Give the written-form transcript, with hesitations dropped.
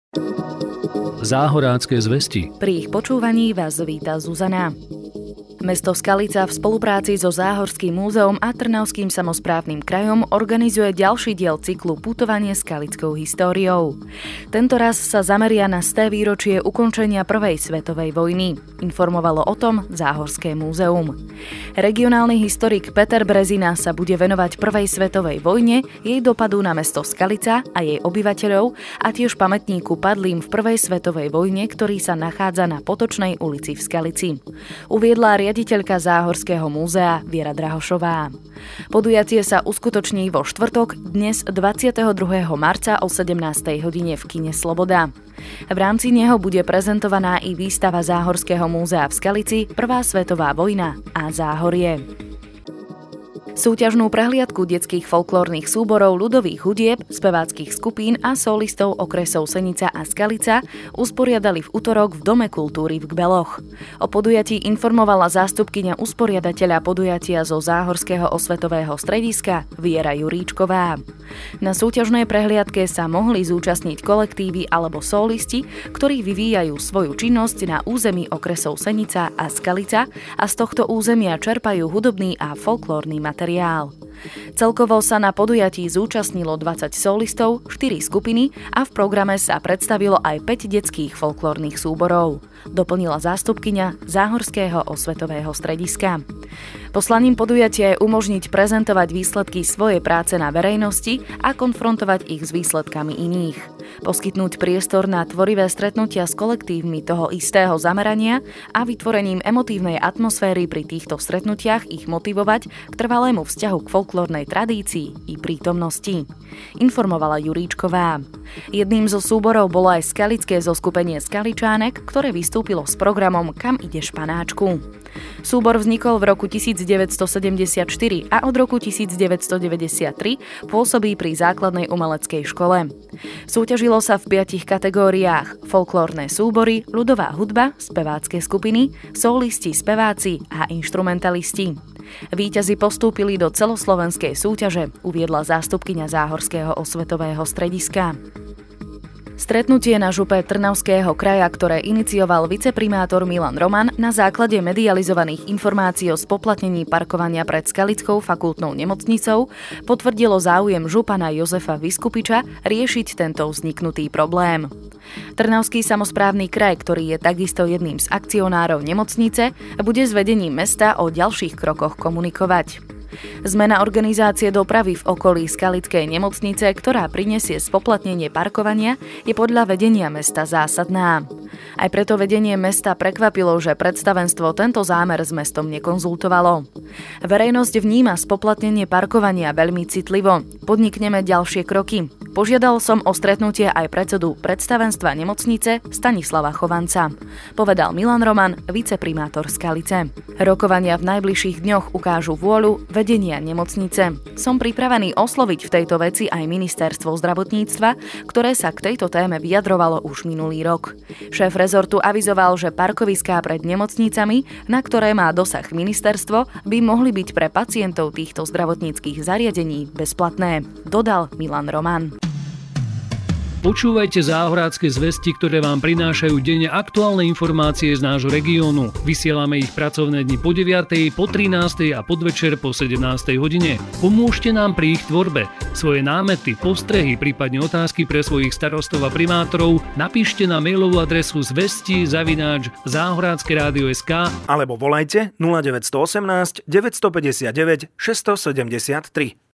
Záhorácké zvesti. Pri ich počúvaní vás víta Zuzana. Mesto Skalica v spolupráci so Záhorským múzeom a Trnavským samosprávnym krajom organizuje ďalší diel cyklu Putovanie skalickou históriou. Tentoraz sa zameria na 100. výročie ukončenia Prvej svetovej vojny. Informovalo o tom Záhorské múzeum. Regionálny historik Peter Brezina sa bude venovať Prvej svetovej vojne, jej dopadu na mesto Skalica a jej obyvateľov a tiež pamätníku padlým v Prvej svetovej vojne, ktorý sa nachádza na Potočnej ulici v Skalici. Uviedla riaditeľka Záhorského múzea Viera Drahošová. Podujatie sa uskutoční vo štvrtok dnes 22. marca o 17. hodine v kine Sloboda. V rámci neho bude prezentovaná i výstava Záhorského múzea v Skalici Prvá svetová vojna a Záhorie. Súťažnú prehliadku detských folklórnych súborov, ľudových hudieb, speváckych skupín a solistov okresov Senica a Skalica usporiadali v utorok v Dome kultúry v Gbeloch. O podujatí informovala zástupkyňa usporiadateľa podujatia zo Záhorského osvetového strediska Viera Juríčková. Na súťažnej prehliadke sa mohli zúčastniť kolektívy alebo solisti, ktorí vyvíjajú svoju činnosť na území okresov Senica a Skalica a z tohto územia čerpajú hudobný a folklórny materiál. Celkovo sa na podujatí zúčastnilo 20 solistov, 4 skupiny a v programe sa predstavilo aj 5 detských folklórnych súborov, doplnila zástupkyňa Záhorského osvetového strediska. Poslaním podujatia je umožniť prezentovať výsledky svojej práce na verejnosti a konfrontovať ich s výsledkami iných. Poskytnúť priestor na tvorivé stretnutia s kolektívmi toho istého zamerania a vytvorením emotívnej atmosféry pri týchto stretnutiach ich motivovať k trvalému vzťahu k folklórnej tradícii i prítomnosti, informovala Juríčková. Jedným zo súborov bolo aj skalické zoskupenie Skaličánek, ktoré vystúpilo s programom Kam ideš, panáčku. Súbor vznikol v roku 1974 a od roku 1993 pôsobí pri základnej umeleckej škole. Súťažilo sa v 5 kategóriách: folklórne súbory, ľudová hudba, spevácké skupiny, solisti, speváci a inštrumentalisti. Víťazi postúpili do celoslovenskej súťaže, uviedla zástupkyňa Záhorského osvetového strediska. Stretnutie na župe Trnavského kraja, ktoré inicioval viceprimátor Milan Roman na základe medializovaných informácií o spoplatnení parkovania pred Skalickou fakultnou nemocnicou, potvrdilo záujem župana Jozefa Vyskupiča riešiť tento vzniknutý problém. Trnavský samosprávny kraj, ktorý je takisto jedným z akcionárov nemocnice, bude s vedením mesta o ďalších krokoch komunikovať. Zmena organizácie dopravy v okolí Skalickej nemocnice, ktorá prinesie spoplatnenie parkovania, je podľa vedenia mesta zásadná. Aj preto vedenie mesta prekvapilo, že predstavenstvo tento zámer s mestom nekonzultovalo. Verejnosť vníma spoplatnenie parkovania veľmi citlivo. Podnikneme ďalšie kroky. Požiadal som o stretnutie aj predsedu predstavenstva nemocnice Stanislava Chovanca, povedal Milan Roman, viceprimátor Skalice. Rokovania v najbližších dňoch ukážu vôľu vedenia nemocnice. Som pripravený osloviť v tejto veci aj ministerstvo zdravotníctva, ktoré sa k tejto téme vyjadrovalo už minulý rok. Šéf rezortu avizoval, že parkoviská pred nemocnicami, na ktoré má dosah ministerstvo, by mohli byť pre pacientov týchto zdravotníckych zariadení bezplatné, dodal Milan Roman. Počúvajte záhorácké zvesti, ktoré vám prinášajú denne aktuálne informácie z nášho regiónu. Vysielame ich pracovné dni po 9., po 13. a podvečer po 17. hodine. Pomôžte nám pri ich tvorbe. Svoje námety, postrehy, prípadne otázky pre svojich starostov a primátorov napíšte na mailovú adresu zvesti@zahorackeradio.sk alebo volajte 0918 959 673.